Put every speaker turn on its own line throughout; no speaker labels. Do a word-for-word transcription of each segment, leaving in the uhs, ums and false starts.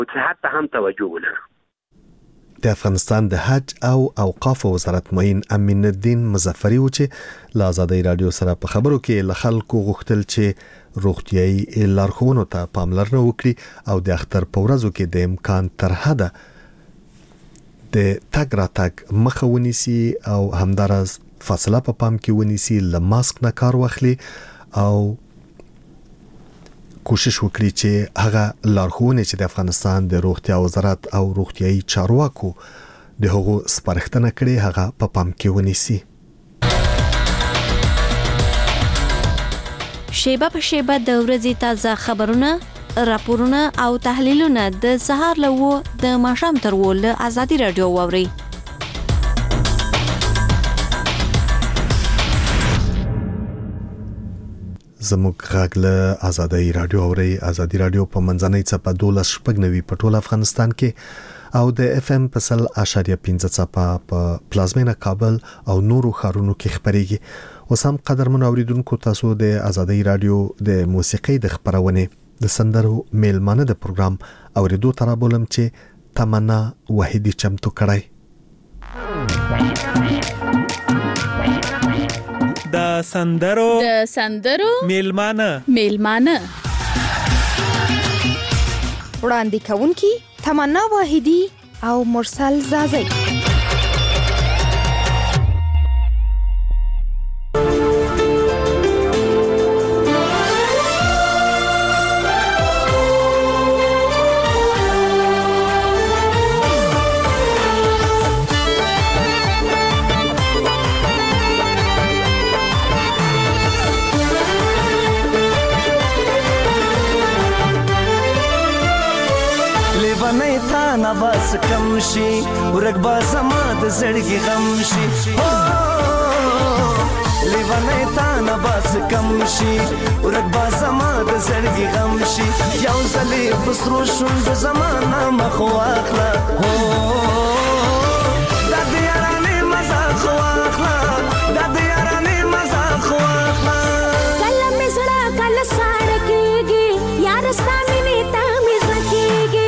صحت ته هم توجه ولرو.
د افغانستان د حج او اوقاف وزارت معین امین الدین مظفری و چې له آزادۍ رادیو سره په خبرو کې له خلکو غوښتل چې روغتیايي لارښوونو ته پاملرنه وکړي او د اختر په ورځو کې د امکان تر حده د تګ راتګ مخه ونیسي او همدارس فاصله په پام کې ونیسي، له ماسک نه کار واخلي او کوشش وکړي چې هغه لارښوونې چې د افغانستان د روغتیا وزارت او روغتیايي چارواکو د هغو سپارښتنه کړې هغه په پام کې ونیسي.
شیبه په شیبه د ورځې تازه خبرونه، راپورونه او تحلیلونه د سهار له و د ماښام تر و له آزادي رادیو واوري.
زموږ غږ له آزادۍ رادیو اوري. آزادۍ رادیو په منځنۍ څپه دولس شپږ نوي په ټول افغانستان کې او د اف ام په سل اشاریه پنځه څپه په پلازمینه کابل او نورو ښارونو کې خبريږي. اوس هم قدرمن اوریدونکو تاسو د آزادۍ رادیو د موسیقي د خبرونه د سندرو میلمانه د پروګرام اوریدو تر بولم چې تمنا وحیدی چمتو کړای.
د سندرو
د سندرو
میلمانه
میلمانه
وړاندې کوونکی تمنا واحدی او مرسل زازی.
بس کم شي ورګ با زما د زړګي غم شي لیوانه تا نه بس کم شي ورګ با زما د زړګي غم شي یو ځلې بسرو شوند زمانہ مخ واخلا هو د دې یارانه مزه خو واخلا د دې یارانه مزه خو واخلا
کله مزړه کله ساړه کېږي یار ستامي نیتا مزه کېږي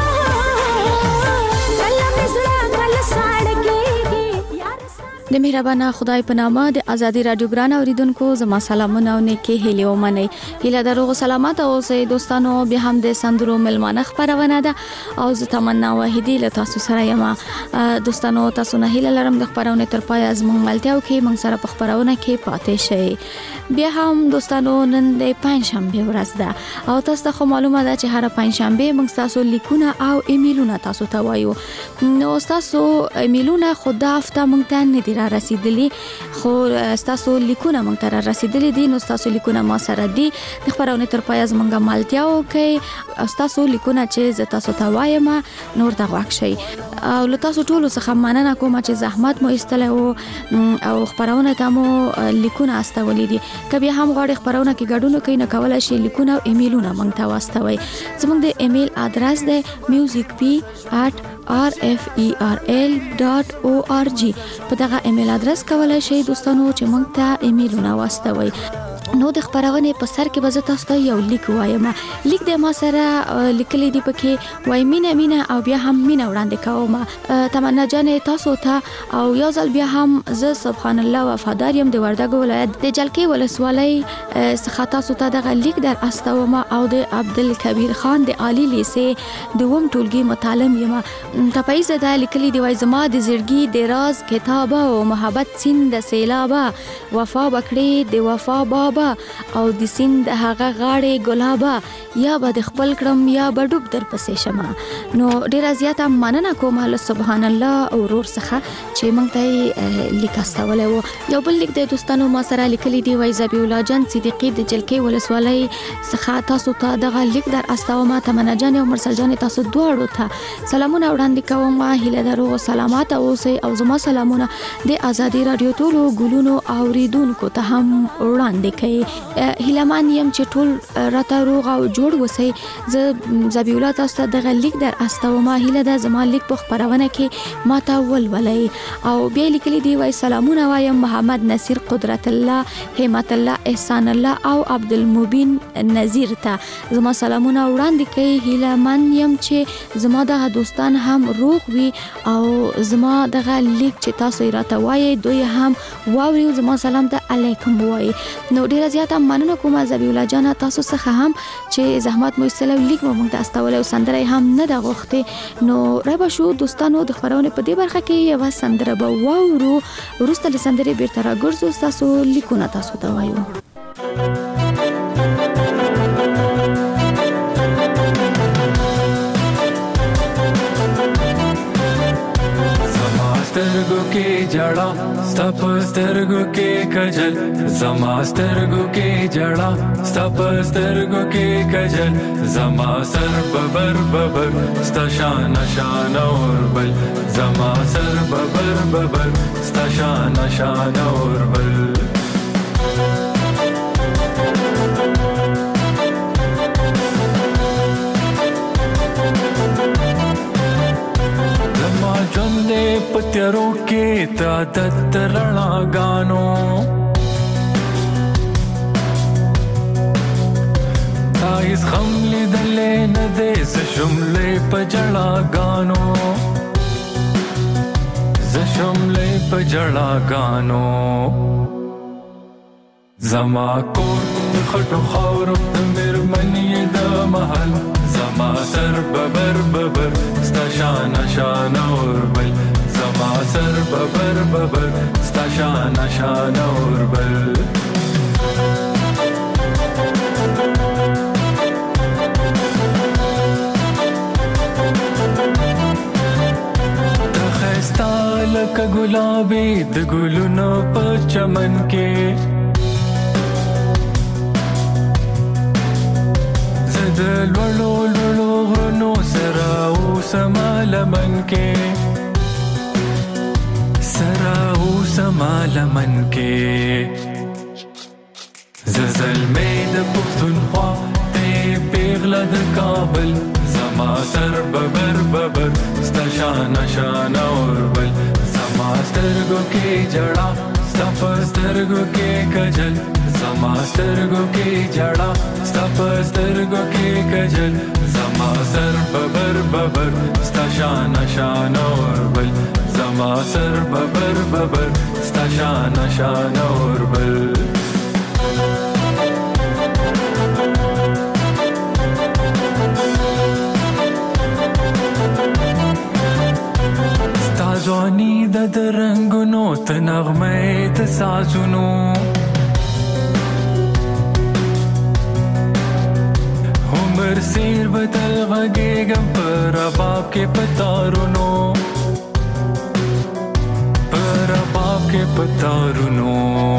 د مهربانه خدای په نامه د آزادي رادیو ګران اوریدونکو زما سلامونه او نیکی هیله ومنئ. هیله دروغ سلامت اوسئ دوستانو. بیا هم د سندرو ملمانه خبرونه ده او زه تمنا واحدی له تاسو سره یم. دوستانو تاسو نه هیله لرم د خبرونه تر پای از مونږ ملتیاو کې مونږ سره په خبرونه کې پاتې شئ. بیا هم دوستانو نن د پنځشنبه ورځ ده او تاسو ته معلومه ده چې هر پنځشنبه مونږ تاسو لیکونه او ایمیلونه تاسو ته وایو. نو تاسو ایمیلونه خدا هفته مونږ ته نه دی رسیدلی، خو تاسو لیکونه مونږ ته رسیدلی دي. نو تاسو لیکونه ما سره دي د خبرونه تر پای از مونږ ملتیاو کې تاسو لیکونه چې ز تاسو ته وایم نور ته واکشي. او له تاسو ټول څخه مننه کوم چې زحمت مو ایستلو او خبرونه ته مو لیکونه استولې دي. کبي هم غواړئ خبرونه کې ګډون کوي نه کولای شي لیکونه او ایمیلونه مونږ ته واستوي. زموږ د ایمیل ادرس دی music p at r f e r l dot org. په دغه ایمیل ادرس کولای شئ دوستانو چې مونږ ته ایمیلونه واستوي. نو د خبرونه په سر کې به تاسو ته یو لیک وایم. لیک د ما سره لیکلي دی پکې وای مینه مینه او بیا هم مینه وړاندې کوم. تمنا جان تاسو ته او یو ځل بیا هم ز سبحان الله وفادار يم د وردګو ولایت د جلکې ولسوالۍ څخه تاسو ته دغه لیک در استوم او د عبدالکبیر خان د عالی لیسې دوم ټولګي متعلم یم. تپایزه د لیکلي دی وای زما د زړګي د راز کتابه او محبت سیند سیلابه وفا بکړي د وفا بابا او د سیند هغه غاړې ګلابه یا به د خپل کړم یا به ډوب در پسې شمه. نو ډیره زیاته مننه کوم له سبحان الله او ورور څخه چې مونږ ته لیک استولې وو. یو بل لیک د دوستانو ما سره لیکلي دی وای زبی الله جان صدیقی د جلکې ولسوالۍ څخه تاسو ته دغه لیک در استوم. تمنا جان او مرسل جان تاسو دواړو ته سلامونه وړاندې کوم. هیله درو سلامات اوسئ او زما سلامونه د آزادي رادیو ټولو ګلونو اوریدونکو ته هم وړاندې کوي. وای هیلمان یم چې ټول راته روغ او جوړ وسی. زه زبی الله تاسو ته دغه لیک در استو ما هیله ده زما لیک په خبرونه کې ما ته ولولای او بیا لیکلی دی وای سلامونه وایم محمد نصیر قدرت الله همت الله احسان الله او عبدالمبین نذیر ته زما سلامونه وړاندې کوي. هیلمان یم چې زما د دوستان هم روغ وي او زما دغه لیک چې تاسو راته وایي دوی هم واوري زما سلام ته علیکم وایي. نو ډیره زیاته مننه کوم زبی الله جان تاسو څخه هم چې زحمت مو استلو لیک مو موږ ته استول او سندره هم نه د غوښته. نو رابه شو دوستانو د خبرونه په دې برخه کې یو سندره به واورو ورسته له سندره بیرته راګرځو تاسو لیکونه تاسو ته وایو.
سترګو کې جړا ستپ سترګو کې کجل زما سترګو کې جړا ستپ سترګو کې کجل زما سر ببر ببر ستا شان شان اور بل زما سر ببر ببر ستا شان شان اور بل. جندے پتیروں کے تعدد رڼا گانو تایز غم لیدلے ندے زشملے پجڑا گانو زشملے پجڑا گانو زما کور خټو خاورو مرمنی د محل زما سر ببر ببر ستا شان شان اور بل زما سر ببر ببر ستا شان شان اور بل. دخستا لک گلابی د ګلونو په چمن کې زد لولو لولو غرنو سراو سما لمن کې سراو سما لمن کې زلزل مې د پښتونخوا ته پیغله د کابل زما سر ببر ببر ستا شان شان اور بل زما سترګو کې جړا ستا په سترګو کې کجل زما سترګو کې جړا ستا په سترګو کې کجل زما سر ببر ببر ستا شان شان اور بل زما سر ببر ببر ستا شان شان اور بل. ستا ځواني د رنګونو ته نغمې د سازونو عمر سیر بدل غږېږم په رباب کې په تارونو په رباب کې په تارونو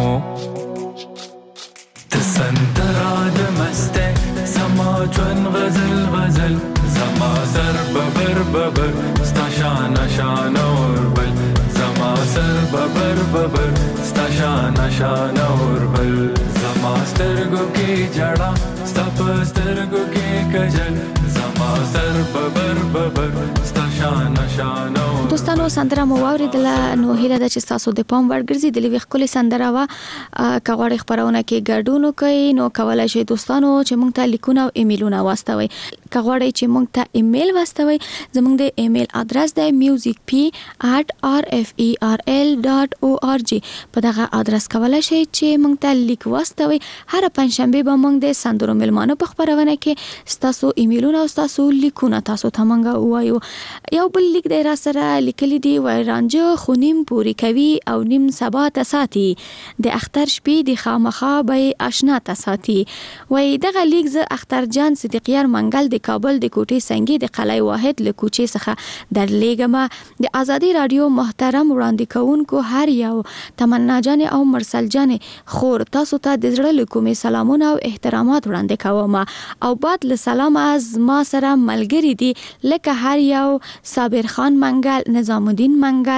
ته سندره د مسته زما ژوند غزل غزل زما سر ببر ببر ستا شان شان اور بل زما سر ببر ببر ستا شان شان اور بل زما سترګو کې جړا ستا په سترګو کې کجل زما سر ببر ببر ستا شان شان اور.
دوستانو سندره مو واوریدله نو هیله ده چې تاسو د پام ورګرځي د لوي خپل سندره وا کغړې خبرونه کې ګډون کوي نو کولای شي دوستانو چې مونږ ته لیکونه او ایمیلونه واستوي کغړې چې مونږ ته ایمیل واستوي زموږ د ایمیل ادرس دی music p at r f e r l dot org په دغه ادرس کولای شي چې مونږ ته لیک واستوي. هر پنځشنبه به مونږ د سندرو ملمانو په خبرونه کې تاسو ایمیلونه او تاسو لیکونه تاسو ته مونږ وایو. یو بل لیک دی را سره لیکلی دی وای رانجه خونیم پوری کوي او نیم سبا ته ساتي د اختر شپې د خامخا به آشنا ته ساتي. وای دغه لیک ز اختر جان صدیقیار منګل د کابل د کوټې سنگي د قلعه واحد له کوچې څخه در لېګما د ازادي رادیو محترم وړاندې کوونکو هر یو تمنا جان او مرسل جان خور تاسو ته د زړه له کومې سلامونه او احترامات وړاندې کوم او بعد له سلام از ما سره ملګری دي لکه هر یو صابر خان منګل نظام الدین منګل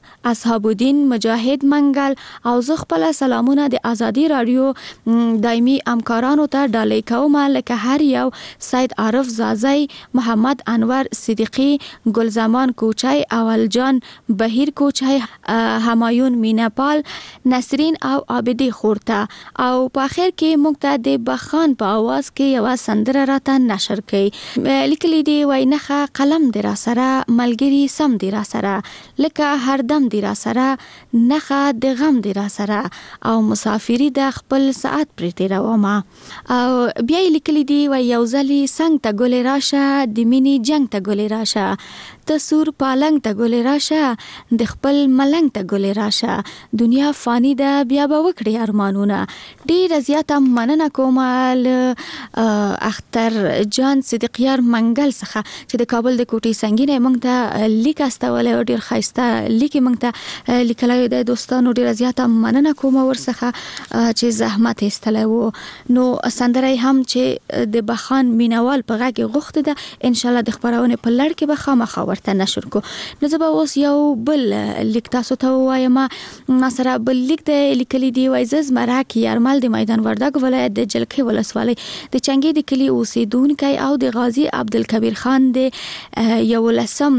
اصحاب الدین مجاهد منګل او زه خپل سلامونه د ازادي رادیو دایمي همکارانو ته ډالۍ کوم، لکه هر یو سید عارف زازی، محمد انور صدیقی، ګلزمان کوچای، اول جان بهیر کوچای، همایون مینپال، نسرین او عابدی خورته. او په اخر کې موږ ته د بخان په आवाज کې یو سندره راته نشر کړي. لیکلي دی وای نه قلم دی را سره، ملګری سم دی را سره، لکه هر دم دی را سره، نخه د غم دی را سره، او مسافری د خپل ساعت پر تیروما. او بیا لیکلی دی و یو ځلی څنګ ته ګل راشه، د مینی جنگ ته ګل راشه، ته سور پالنګ ته ګل راشه، د خپل ملنګ ته ګل راشه، دنیا فانی ده بیا به وکړي ارمانونه. ډیر زیاته مننه کوم ل اختر جان صدیقیار منګل څخه چې د کابل د کوټي سنگینه مونږ ته لیک استول او ډیر خایسته لیک مونږ ته لیکلای د دوستانو ډیر زیاته مننه کوم ورڅخه چې زحمت استلو. نو سندره هم چې د بخان مینوال په غږ غوښته ده، ان شاء الله د خبرونه په لړ کې به خامخا ورته نشر کو. نو زه به اوس یو بل لیک تاسو ته وایم. ما سره بل لیک د لیکلي دی وای زز مراک یارمل د میدان وردګ ولایت د جلکې ولسوالۍ د چنګي د کلی اوسیدونکو او د غازی عبدالکبیر خان د یو لسم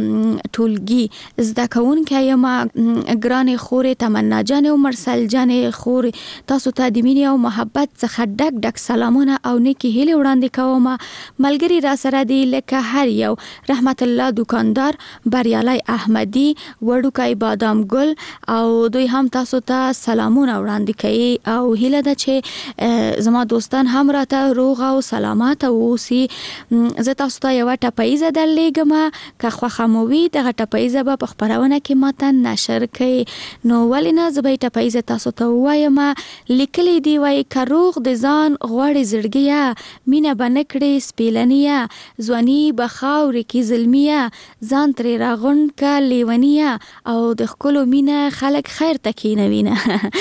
ټولګي زده کوونکو یم. ګران خورې تمنا جان او مرسل جان خورې، تاسو ته د مینې او محبت څخه ډک ډک سلامونه او نیکی هیله وړاندې کوم. ملګری را سره دی لکه هر یو رحمت الله دکاندار، بریالي احمدی، وړوکی بادام ګل، او دوی هم تاسو ته سلامونه وړاندې کوي او هیله ده چې زما دوستان هم راته روغ او سلامات اوسي. زه تاسو ته یو ټپایزه درلېږم، که خوښه مو وي دغه ټپایزه به په خپرونه کې ماته نشر کړئ. نو ولې نه زه به ټپایزه تاسو ته ووایم. لیکلی دی وای که روغ د ځان غواړي زړګیه، مینه به نه کړې سپیلنیه، ځواني به خاورې کې ظلمیه، ځان ترې راغونډ که لیونیه، او د ښکلو مینه خلک خیر ته کښېنوینه.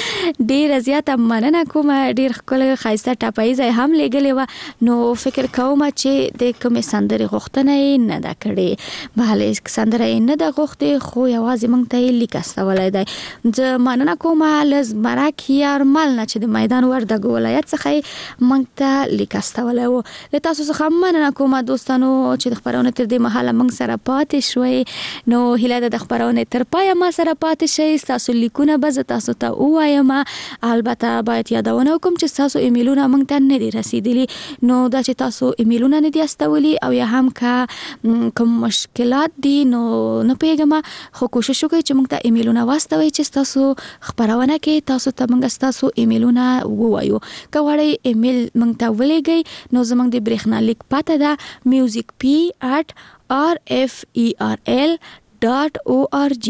ډېره زیاته مننه کوم، ډېر ښکلی ښایسته ټپایزه هم لیږلې وه. نو فکر کوم چې د کومې سندرې غوښتنه یې نه ده کړې. بله سندره یې نه ده غوښتې، خو یوازې موږ ته یې لیک استولی دی. زه مننه کوم له زمرک یارمل نه چې د میدان وردګ ولایت څخه یې موږ ته لیک استولی و. له تاسو څخه مننه کوم دوستانو چې د خپرونې تر دې مهاله موږ سره پاتې شوئ. نو هیله ده د خپرونې تر پایه ما سره پاتې شئ. ستاسو لیکونه به زه تاسو ته ووایم. البته باید یادونه وکړم چې ستاسو ایمیلونه موږ ته نه دي رسیدلي. نو دا چې تاسو ایمیلونه نه دي استولی او یا هم که کوم مشکلات دي نو نه پیږم، خو کوشش وکړئ چې موږ ته ایمیلونه واستوئ چې تاسو خبرونه کې تاسو ته موږ تاسو ایمیلونه ووایو. که غواړئ ایمیل موږ ته ولېږئ نو زموږ د برېښنا لیک پته ده music p at r f e r l dot org.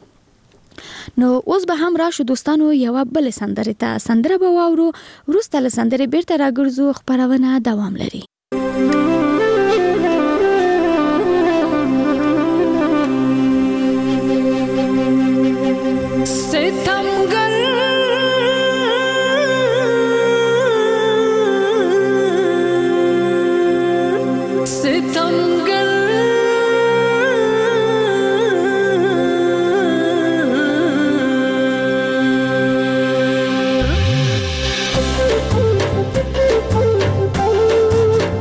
نو اوس به هم راشو دوستانو یو بل سندره ته. سندره به واورو، وروسته له سندرې بیرته راګرځو، خبرونه دوام لري.
Thank you.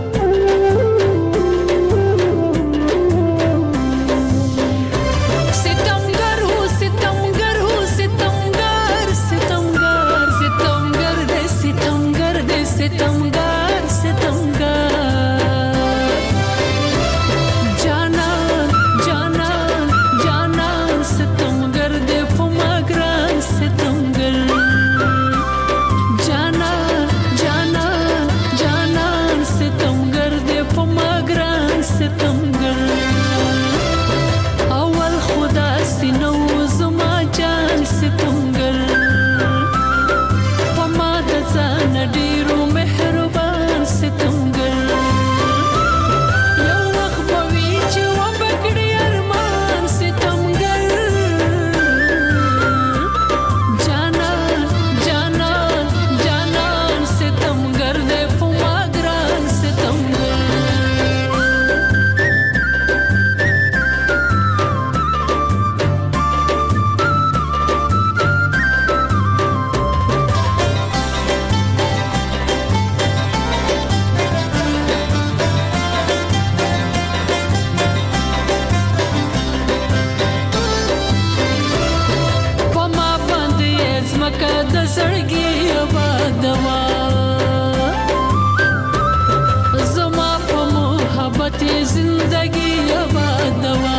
زړګي آبادوا زما په محبت زندگی آبادوا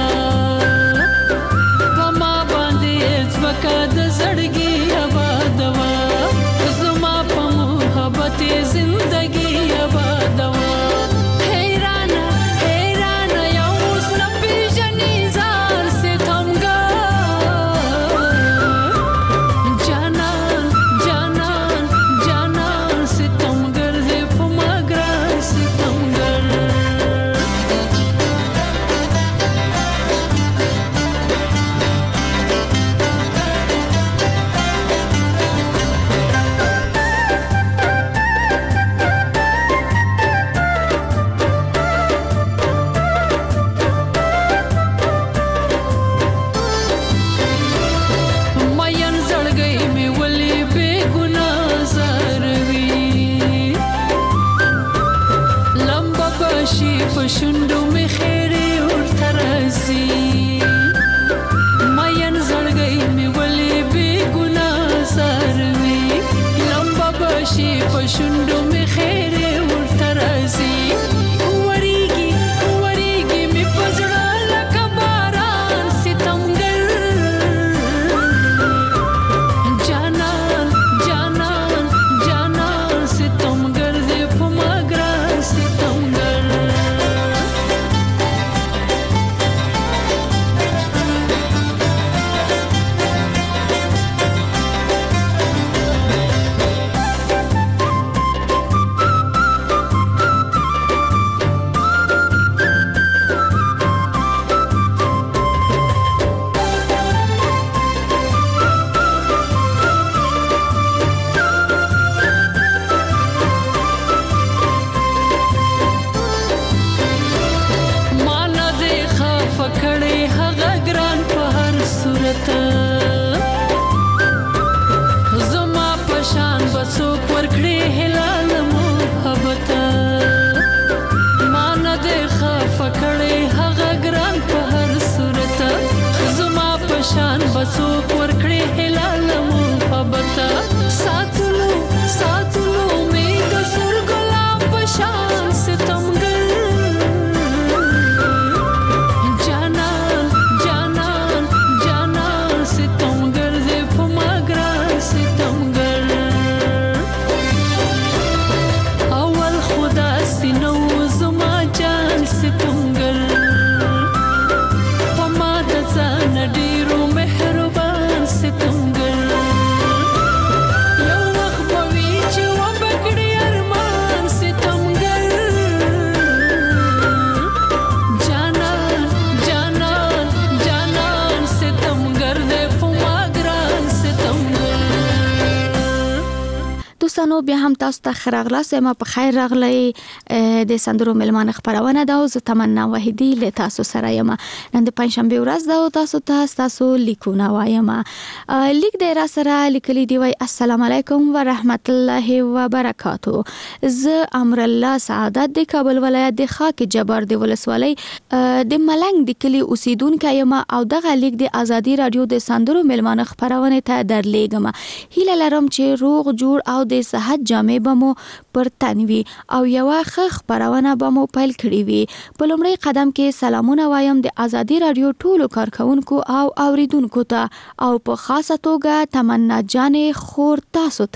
پما باندې ځمکه د زړګي آبادوا زما په محبت زندگی آبادوا شوندو می خیری ورته راځي ماین زړګي می ولې بے ګناه سروي لمبا بشي په شوندو می خیری ورته راځي وریږي وریږي می پزړه لکه باران ستمګر جانان جانان جانان ستمګر دې په ماګرا ستمګر زما پشان بسو پرکړې هلال محبت مان دې خف کړې هغه ګران په هر صورت زما پشان بسو پرکړې هلال محبت ساتلو ساتلو می د سر ګلاب پشان ستمګر
دوستانو بیا هم تاسو ته خراغلاس ما په خیر راغلی د سندرو ملمان خبرونه دا او زه تمنا وحیدی له تاسو سره یم نن د پنځشنبه ورځ دا او تاسو ته تاسو لیکونه وایم لیک د را سره لیکلی دی وای السلام علیکم و رحمت الله و برکاتو ز امر الله سعادت د کابل ولایت د خاک جبر د ولسوالۍ د ملنګ د کلی اوسیدونکو یم او دغه لیک د ازادي رادیو د سندرو ملمان خبرونه ته درلیږم هیله لرم چې روغ جوړ او د صحت جامع بمو پر تنوي او یو ښه خبرونه بمو پیل کړی وي په لومړی قدم کې سلامونه وایم د ازادي رادیو ټولو کارکونکو او اوریدونکو ته او په خاصه توګه تمنا جانې خور تاسو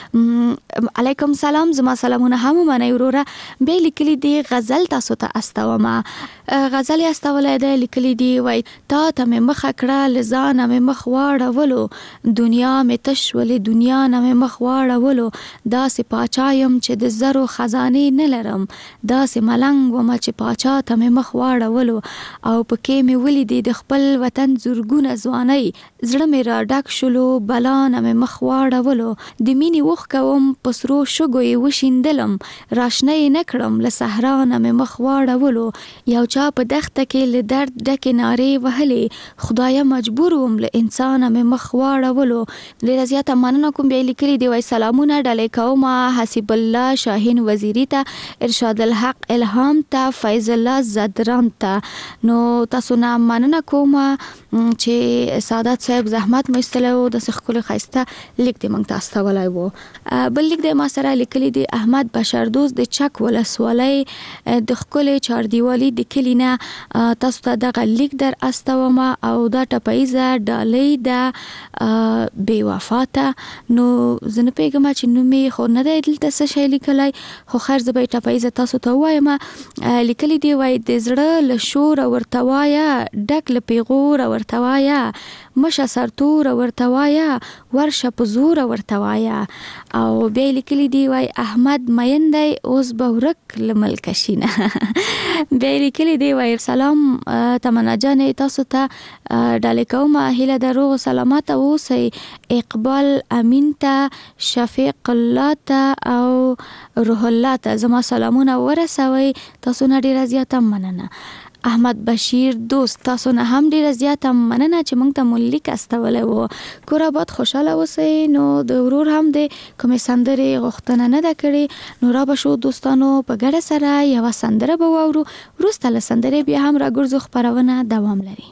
ته علیکم سلام زما سلامونه هم منئ وروره به لیکلی دی غزل تاسو ته استوم غزل استولې ده لیکلی دی وای تا ته مخه کړه لزان مې مخ واړولو دنیا مې تشولې دنیا نه مې مخ واړولو دا سي پاچایم چې د زرو خزانه نه لرم دا سي ملنګ و ما چې پاچا ته مې مخ واړولو او پکې مې ولیدې د خپل وطن زورګونه ځواني زړه مې را ډک شلو بلا نه مې مخ واړولو د مینې وخ کوم پسرو شګوي وشیندلم راشنې نه کړم له صحرا نه مې مخ واړولو یو چا په دښته کې له درد ډکې نارې وهلې خدای مجبور وم له انسان مې مخ واړولو ډېره زیاته مننه کوم بیا لیکلي دی وای سلامونه ډلې کوم حسیب الله شاهین وزیری ته ارشاد الحق الهام ته فیض الله زدران ته نو تاسو نه مننه کوم چې سعادت صاحب زحمت مستلو د سخکل خيسته لیک د مونږ تاسو ته ولای وو. بل لیک د ما سره لیکلي دی احمد بشردوست د چک ولسوالۍ د خکل چاردیوالي د کلینا تاسو ته دغه لیک در استوم او دا ټپایزه ډالۍ د بی وفاته نو زنه پیغام چې نو می خو نه د دلته څه شی لیکلای خو خیر زبې ټپایزه تاسو ته وایم لیکلي دی وای د زړه له شور ورتوایا ډک له پیغور ورتوایا مشه سرتور ورتوایا ورشه پزور ورتوایا او بیا لیکلي دی وای احمد مایندای اوس بورک لملکشینه بیا لیکلي دی وای سلام تمنا جان تاسو ته ډالې کوم هله درو سلامات اوسئ اقبال امین ته شفیق الله ته او روح الله ته زما سلامونه ورسوي تاسو نه ډیر زیاته مننه. احمد بشیر دوست تاسو نه هم ډیر زیاته مننه چې موږ ته ملک استولې وو. کور آباد خوشاله اوسئ. نو د ورور هم د کومې سندرې غوښتنه نه ده کړې نو را به شو دوستانو په ګډه سره یو سندره به واورو وروسته له سندرې بیا هم را ګرځو خبرونه دوام لري.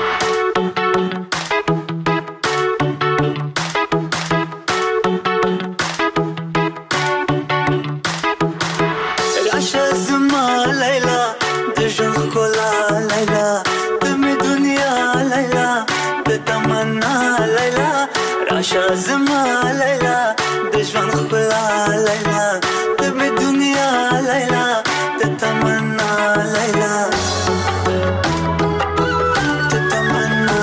شازما لیلا د ژوند خبره لیلا د می دنیا لیلا د تمنا لیلا د تمنا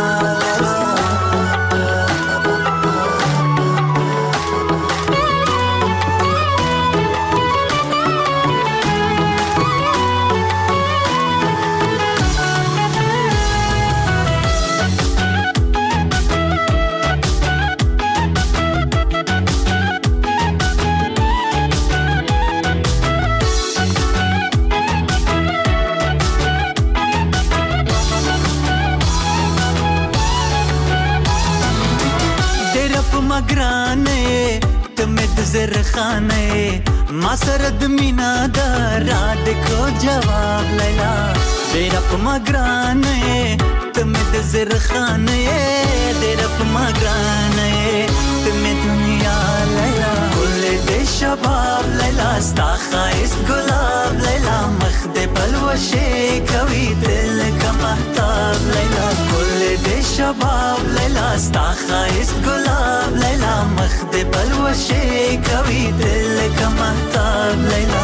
زرخانه ما سره د مینا د را دکو جواب لیلا ډیر په ما ګرانه ته مې د زرخانه ډیر په ما ګرانه ته مې دنیا لیلا ګل د شباب لیلا ستا خایست ګلاب لیلا مخ د بلوشه کوي دل کا محتاب لیلا ګل د شباب لیلا ستا خایست ګلاب لیلا مخ د بلوشه کوي دل کا محتاب لیلا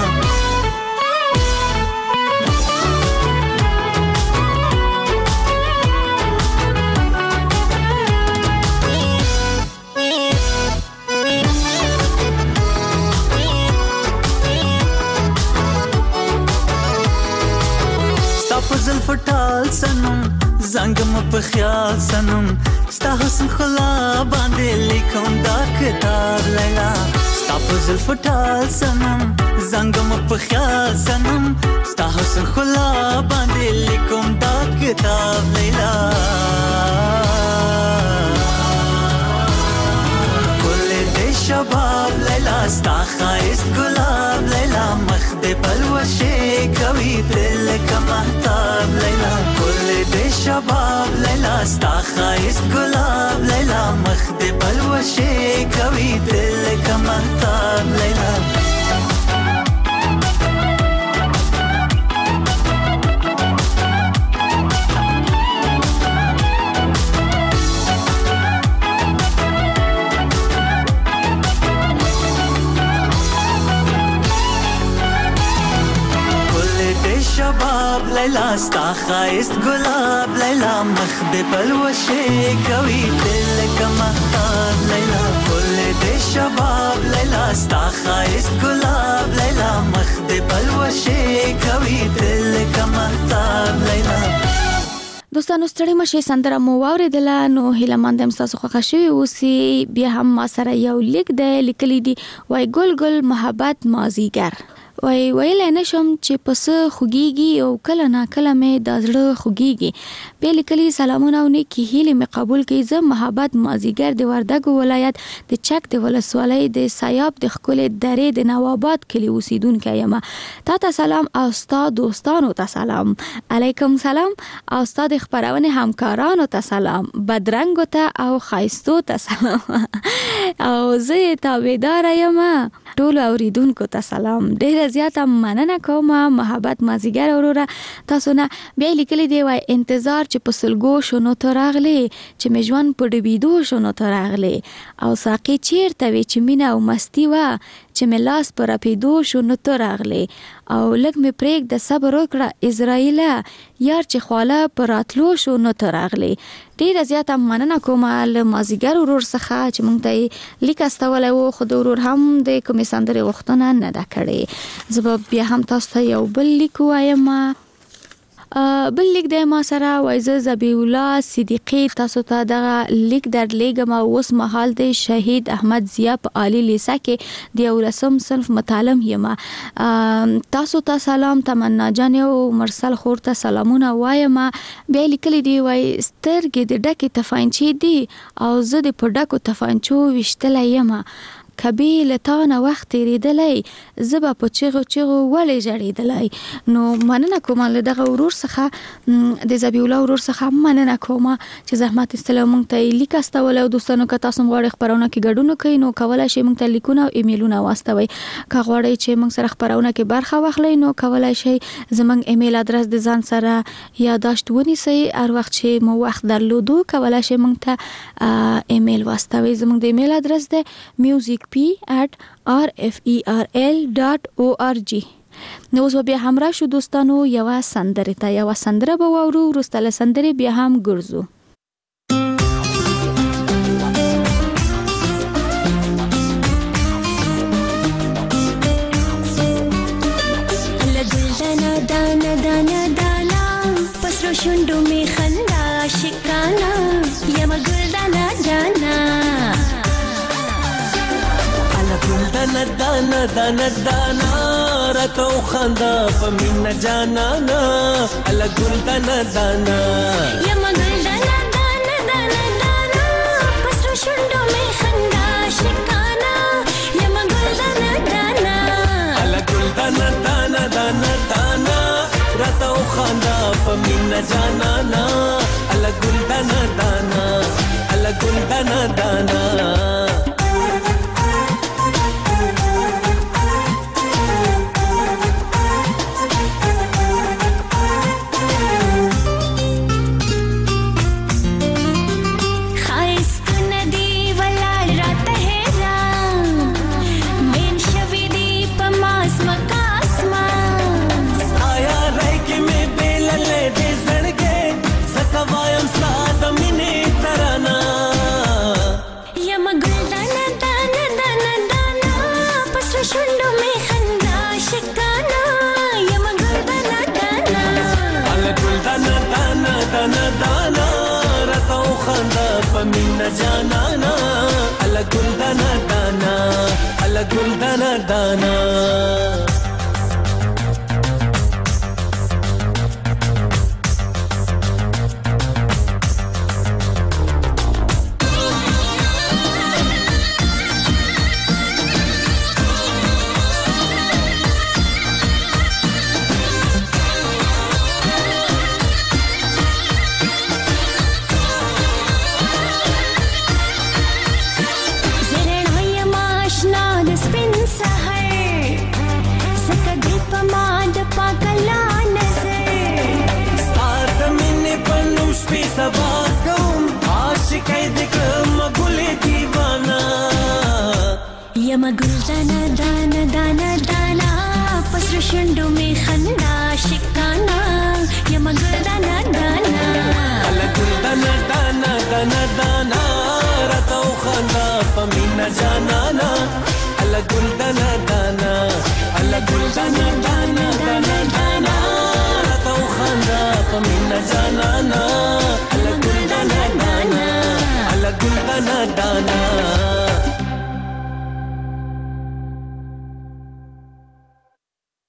فټال سنم زنګم په خیال سنم ستا حسن خلا باندې لیکم دا کتاب لیلا ستا په زل فټال سنم زنګم په خیال سنم ستا حسن خلا باندې لیکم دا کتاب لیلا ګل د شباب لیلا ستا خایست ګلاب لیلا مخ د بلوشه کوي دل کا محتاب لیلا ګل د شباب لیلا ستا خایست ګلاب لیلا مخ د بلوشه کوي دل کا محتاب لیلا شباب لیلا ستا خایست گلاب لیلا مخ د بلوشه کوي دل کا محتاب لیلا گل د شباب لیلا ستا خایست گلاب لیلا مخ د بلوشه کوي دل کا محتاب لیلا
دوستانو ستړي مشه سندره مو واوریدله نو هیله مندم تاسو خوښ شوي اوسئ. بیا هم ما سره یو لیک دی لیکلی دی وای ګل ګل محبت مازیګر وای ویل نه شم چې پس خوګيږي او کله نا کله مې د زړه خوګيږي په لیکلي سلامونه او نیکی هیله مې قبول کړي. زه محبت مازیګر د وردګو ولایت د چک د ولسوالۍ د سیاب د خپل درې د نواباد کلی اوسیدونکو یم. تا ته سلام او استاد دوستانو ته سلام. علیکم سلام او استاد خبرونه همکارانو ته سلام. بدرنګو ته او خایستو ته سلام. او زه تابعدار یم. ټول اوریدونکو ته سلام. ډیره زیاته مننه کوم محبت مازیګر وروره. تاسو نه بیا لیکلي دی وای انتظار چې په سلګو شونو ته راغلی چې مې ژوند په ډبېدو شونو ته راغلی او ساقي چیرته وي چې مینه او مستی وه چې مې لاس په رپېدو شونو ته راغلی او لږ مې پرېږده صبر وکړه اسرائیله یار چې خواله په راتلو شونو ته راغلی. ډیره زیاته مننه کوم له مازیګر ورور څخه چې موږ ته لیک استولی و خو د ورور هم د کومې سندرې غوښتنه نه ده کړې. زه به بیا هم تاسو ته یو بل لیک وایم. بل لیک د ما سره وایزه زبی الله صدیقی تاسو ته دغه لیک در لیګم اوس مهال د شهید احمد ضیا په عالی لیسه کې د ولسم صنف متعلم یم. تاسو ته سلام. تمنا جان او مرسل خور ته سلامونه وایم. بیا لیکلی دی وای سترګې د ډکې تفانچې دی او زه د په ډکو تفانچو وشتلی یم. کبي لتانه وخت تیریدلی زبا په چیغو چیغو ولې جړېدلی. نو مننه کوم له دغه ورور څخه د زبی الله ورور څخه مننه کوم چې زحمت استلو مونږ ته لیک استول او دوستانو که تاسو غواړئ خبرونه کې ګډون کوئ نو کولای شئ مونږ ته لیکونه او ایمیلونه واستوي. که غواړئ چې مونږ سره خبرونه کې برخه واخلئ نو کولای شئ زمونږ ایمیل ادرس د ځان سره یادداشت ونیسئ. هر وخت چې مو وخت درلودو کولای شئ مونږ ته ایمیل واستوي. زمونږ د ایمیل ادرس د music p at r f e r l dot org. نو اوس بیا هم راشو دوستانو یوه سندرې ته. یوه سندره به واورو وروسته له سندرې بیا هم ګرځو.
دانا دانا دانا دانا پسرو شونډو می خندا شکانا یم ګل دانا دانا
ګل دانا دانا دانا دانا راتو خندا په مینا جانا نا الا ګل دانا دانا
یم ګل دانا دانا دانا دانا پسرو شونډو می خندا شکانا یم ګل دانا دانا
الا ګل دانا دانا دانا دانا راتو خندا په مینا جانا نا الا ګل دانا دانا الا ګل دانا دانا مینا جانا نا الا ګل دانا دانا الا ګل دانا دانا
یم ګل دانا دانا دانا دانا پسرو شونډو می خندا شکانا یم ګل دانا دانا
الا ګل دانا دانا دانا دانا راتو خندا په مینا جانا نا الا ګل دانا دانا الا ګل دانا دانا دانا دانا راتو خندا په مینا جانا نا الا ګل دانا دانا الا ګل دانا دانا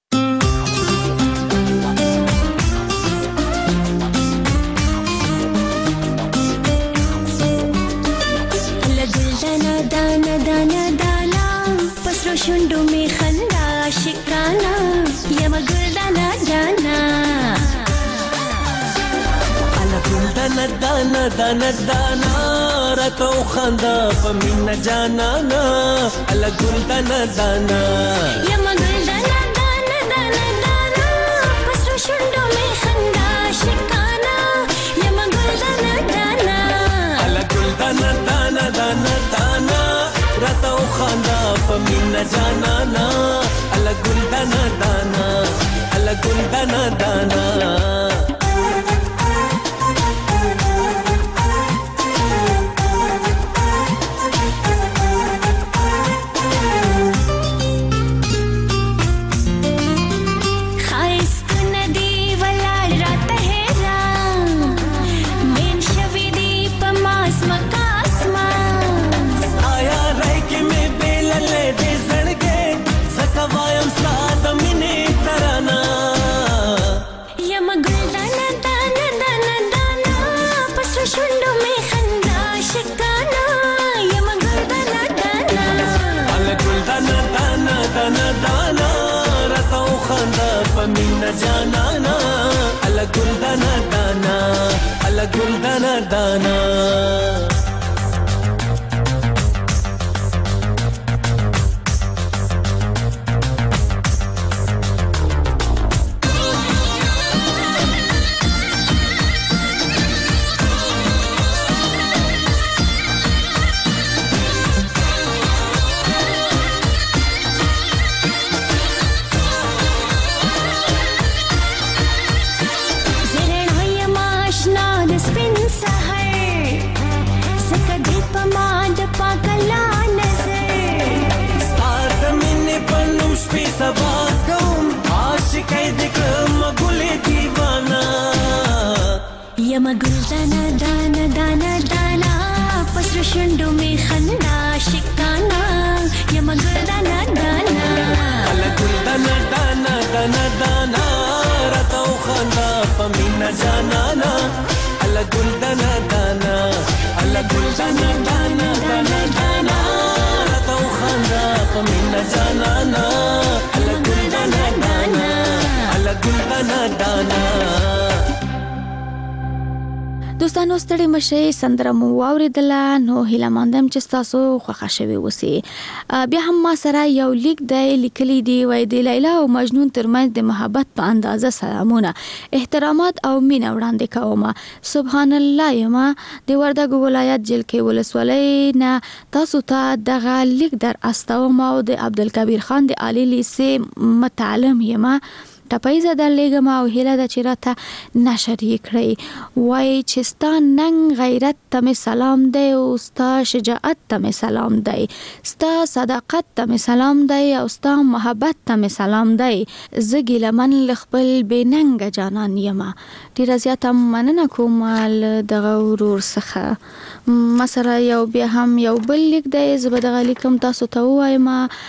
دانا دانا دانا دانا راته خندا په مینا جانانا الله ګل دانا دانا
یم ګل دانا دانا دانا دانا پسرو شونډو می خندا شکانا یم ګل دانا دانا
الله ګل دانا دانا دانا دانا راته خندا په مینا جانانا الله ګل دانا دانا الله ګل دانا دانا مینا جانانا الله ګل دانا دانا الله ګل دانا دانا
یم ګل دانا دانا دانا دانا پسرو شونډو می خندا شکانا یم ګل دانا دانا
الله ګل دانا دانا دانا دانا راته خندا په مینا جانانا الله ګل دانا دانا الله ګل دانا دانا دانا دانا راته خندا په مینا جانانا الله ګل دانا دانا الله ګل دانا دانا
دوستانو ستړي مشه سندره مو واوریدله نو هیله مندم چې تاسو خوښه شوي اوسئ. بیا هم ما سره یو لیک دی لیکلی دی وای د لیلا او مجنون ترمنځ د محبت په اندازه سلامونه احترامات او مینه وړاندې کوم. سبحان الله یما د وردګو ولایت جلکې ولسوالۍ نه تاسو ته دغه لیک در استوم او د عبدالکبیر خان د عالی لیسې متعلم یما ټپایزه د لګم او هله د چیرته نشر کړی وای چې ستا ننګ غیرت ته سلام دی او ستا شجاعت ته سلام دی ستا صداقت ته سلام دی او ستا محبت ته سلام دی زګی لمن خپل بننګ جانان یما ډیر زیاته مننه کوم دغه ورور څخه. مثلا یو بیا هم یو بل لیک دی زبدغه لیکم تاسو ته وایم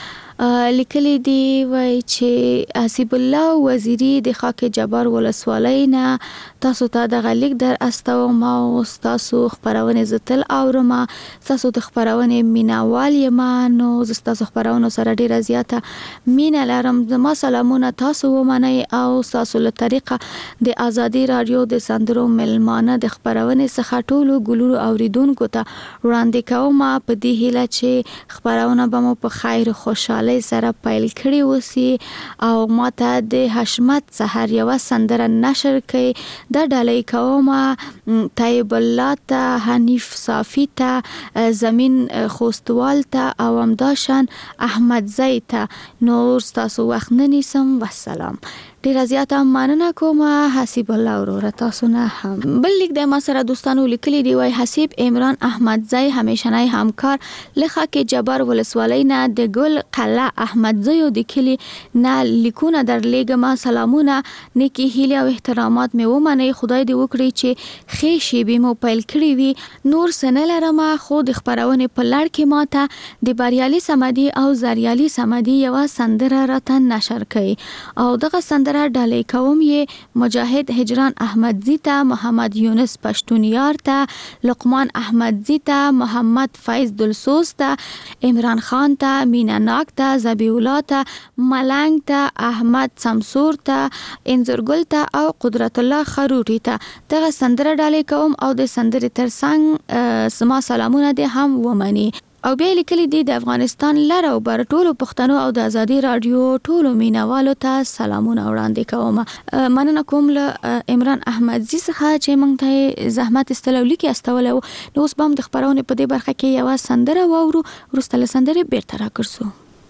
لیکلی دی وای چې حسیب الله وزیری د خاک جبار ولسوالۍ نه تاسو ته د غلیک در استوم او تاسو خبرونه زتل اورم تاسو د خبرونه مینوال یم نو تاسو خبرونه سره ډیره زیاته مینه لرم. زما سلامونه تاسو ومنئ او تاسو له طریقه د ازادي رادیو د سندرو ملمانه د خبرونه څخه ټولو ګلورو اوریدونکو ته وړاندې کوم په دې هیله چې خبرونه به مو په خیر خوشاله سره پیل کړی وسی او ماته د حشمت سحر یو سندره نشر کړي د ډالۍ کومه طیب الله ته حنیف صافی ته زمین خوستوال ته او امداشان احمد زید ته نور تاسو وخت نه نیسم والسلام. ډیر زیاته مننه کوم حسیب الله ورور تاسو نه هم بل لیک د ما سره دوستانو لیکلي دی وای حسیب عمران احمد زئی همیشنای همکار لخوا کې جبر ولسوالۍ نه د ګل قلا احمد زئی د کلی نه لیکونه در لګما سلامونه نیکی هیله او احترامات مې ومني خدای دې وکړي چې خې شی به مو پیل کړی وي نور سنل رما خو د خبرونه په لړ کې ماته د بریالي سمدي او زریالي سمدي یو سندره راتن نشر کړي او دغه سندره سره ډالۍ کوم یې مجاهد هجران احمدزی ته، محمد یونس پښتونیار ته، لقمان احمدزی ته، محمد فیض دلسوز ته، عمران خان ته، مینا ناک ته، زبی الله ته، ملنګ ته، احمد سمسور ته، انزرګل ته او قدرت الله خروټی ته دغه سندره ډالۍ کوم او د سندرې ترڅنګ سما سلامونه دې هم ومني. او بیا لیکلي دي د افغانستان لر او بر ټولو پښتنو او د ازادي رادیو ټولو مینوالو ته سلامونه وړاندې کوم. مننه کوم له عمران احمدزی څخه چې موږ ته زحمت استلو لیکي استول. نو اوس به هم د خبرونې په دې برخه کې یو سندره واورو، وروسته له سندرې بیرته راګرځو.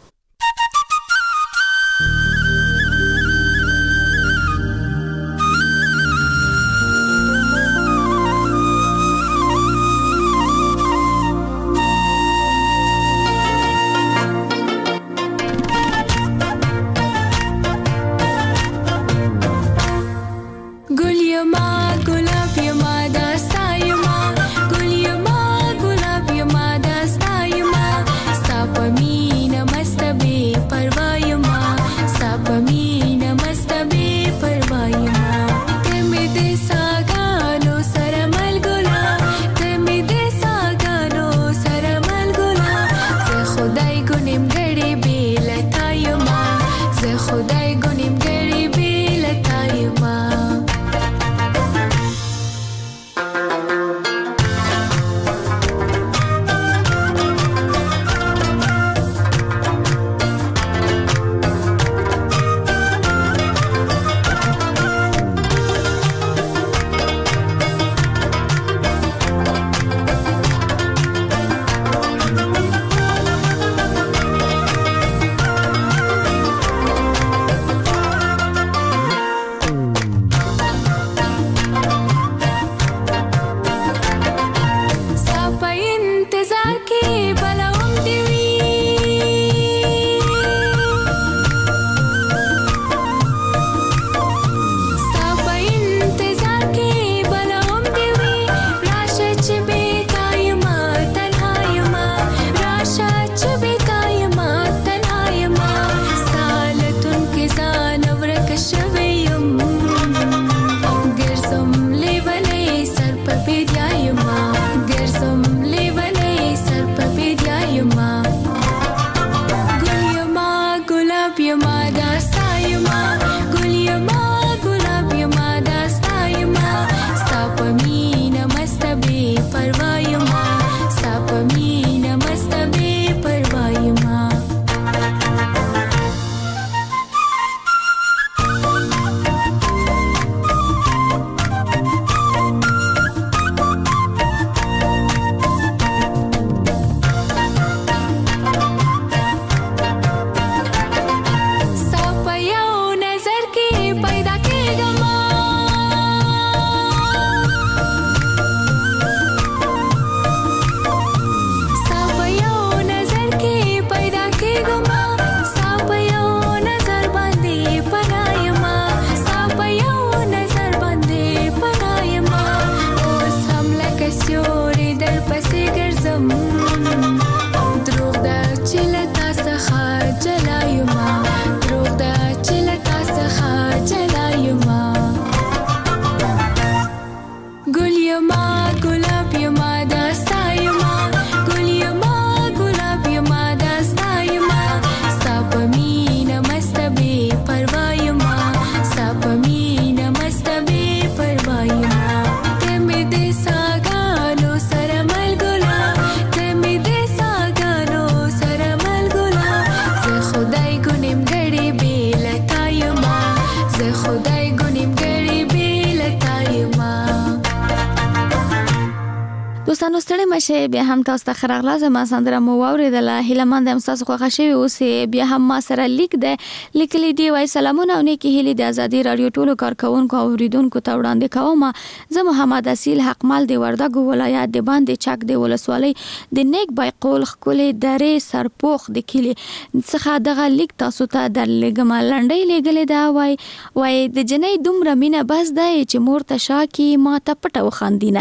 دوستانو ستړي مشه بیا هم تاسو ته خراغلا زما سندره مو واوریدله. هیلمن د تاسو خوښ شوی اوس بیا هم ما سره لیک ده لیکلي دی وای سلامونه او نیکی هیلي د ازادي رادیو ټولو کارکونکو او اوریدونکو ته وړاندې کوم. زه محمد اصیل حقمل دی وردګو ولایت د باندې چک دی ولسوالۍ د نیک بایقول خکلې درې سرپوخ د کلی څخه دغه لیک تاسو ته در لګم. لنډۍ لګلې دا وای وای د جنې دومره مینه بس ده چې مور ته شاکي ما ته پټه وخاندینه.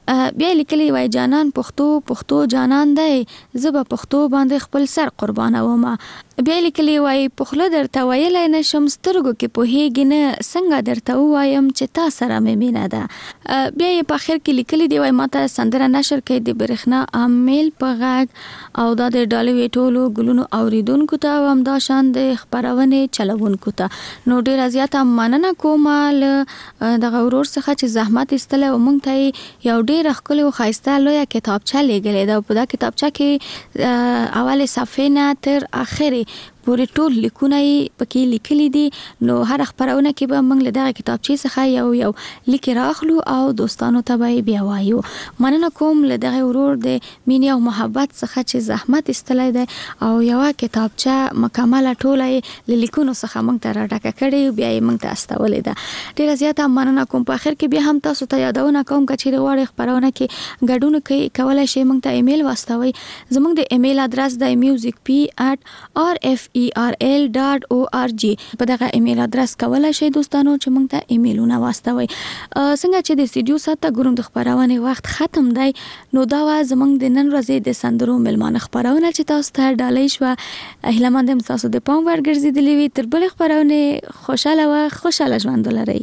بیا لیکلی وای جانان پښتو پښتو جانان دی زبه پښتو باندې خپل سر قربانوم. بیا لیکلی وای پخله درته ویلای نشم سترګو کې په هیګ نه څنګه درته وایم چې تا سره مې مینه ده. بیا یې په اخر کې لیکلی دی وای ماته سندره نشر کړي د برېښنا امیل په غږ او دا د ډالوي ټولو ګلونو اوریدونکو ته هم دا شان د خبرونه چلوونکو ته. نو ډیر زیاته مننه کوم دغه ورور څخه چې زحمت ایستله او مونږ ته یو ډیر ښکلی او ښایسته لویه کتابچه لیږلې ده. په دا کتابچه کې اول صفحې نه تر اخره پورې ټول لیکونه یې پکې لیکلي دي. نو هر خبرونه کې به موږ له دغه کتابچې څخه یو یو لیکي راخلو او دوستانو ته به بیا وایو. مننه کوم له دغه ورور د مینې او محبت څخه چې زحمت ایستلی دی او یوه کتابچه مکمله ټوله یې له لیکونو څخه موږ ته راډکه کړې بیا یې موږ ته استولې ده. ډېره زیاته مننه کوم. په اخر کې بیا هم تاسو ته یادونه کوم که چیرې غواړئ خپرونه کې ګډون کوي کولی شئ موږ ته ایمیل واستوئ. زموږ د ایمیل ادرس دی میوزیک پی اټ آر اف ای آر ایل ډاټ او آر جی. په دغه ایمیل ادرس کولی شئ دوستانو چې موږ ته ایمیلونه واستوئ. څنګه چې د سټوډیو ساعت ګورم د خپرونې وخت ختم دی نو دا وه زموږ د نن ورځې د سندرو میلمانه خپرونه چې تاسو ته ډالۍ شوه. هیله مند یم تاسو د پام وړ ګرځېدلې وي. تر بلې خپرونې خوشحاله وه خوشحاله ژوند ولرئ.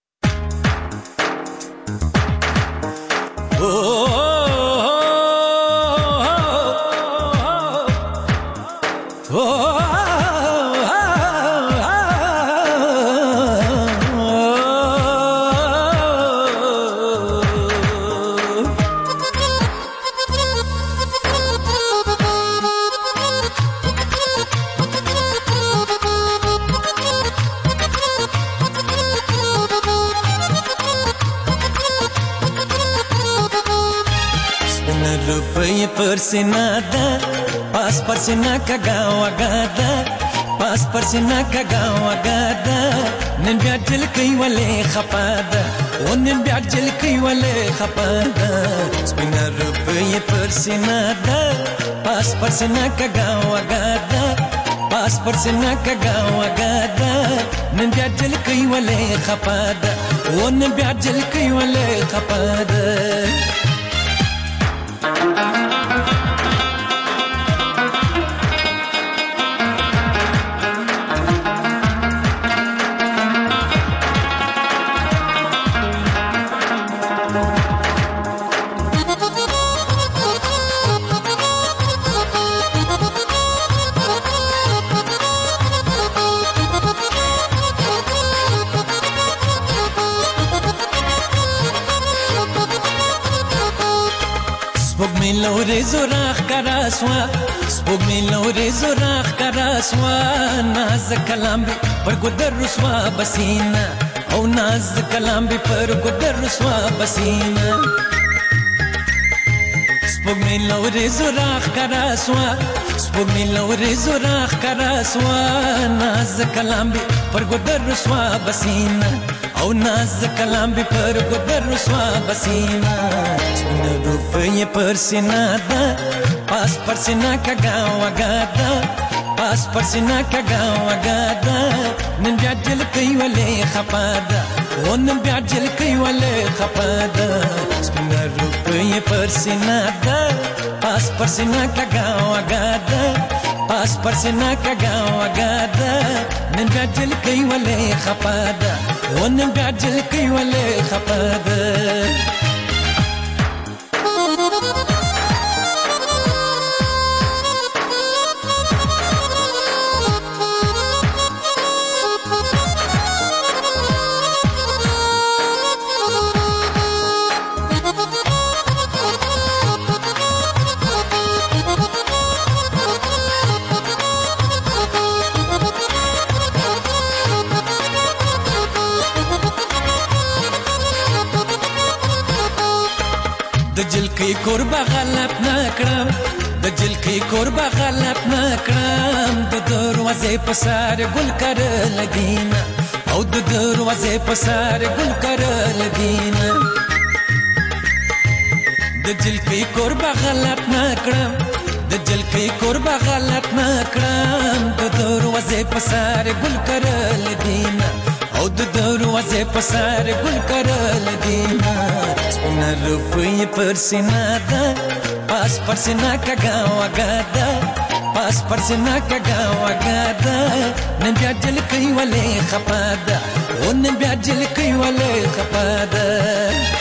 روپی پر سینا دا پاس پر سینا کگا وگا دا پاس پر سینا کگا وگا دا نن بیا جل کئی ولی خپا دا و نن بیا جل کئی ولی خپا دا سپینا روپی پر سینا دا پاس پر سینا کگا وگا دا پاس پر سینا کگا وگا دا نن بیا جل کئی ولی خپا دا و نن بیا جل کئی ولی خپا دا. سپوږمۍ لورې زوراخ کراسوا سپوږمۍ لورې زوراخ کراسوا ناز کلام به پر ګدر رسوا بسینا او ناز کلام به پر ګدر رسوا بسینا سپوږمۍ لورې زوراخ کراسوا سپوږمۍ لورې زوراخ کراسوا ناز کلام به پر ګدر رسوا بسینا او ناز کلام به پر ګدر رسوا بسینا. سپینه روپۍ پر سینا ده پاس پر سینا کګا وګا ده پاس پر سینا کګا وګا ده نن بیا جل کوي ولې خپا ده و نن بیا جل کوي ولې خپا ده. سپینه روپۍ پر سینا ده پاس پر سینا کګا وګا ده پاس پر سینا کګا وګا ده نن بیا جل کوي ولې خپا ده و نن بیا جل کوي ولې خپا ده. د جلکی کوربه غلط نکړم د جلکی کوربه غلط نکړم د دروازې په سر ګل کرل دینه او د دروازې په سر ګل کرل دینه د جلکی کوربه غلط نکړم د جلکی کوربه غلط نکړم د دروازې په سر ګل کرل دینه او د دروازې په سر ګل کرل دینه. مینا روپی پر سینا دا پاس پر سینا کگا وگا دا پاس پر سینا کگا وگا دا نن بیا جل کوي ولې خپا دا او نن بیا جل کوي ولې خپا دا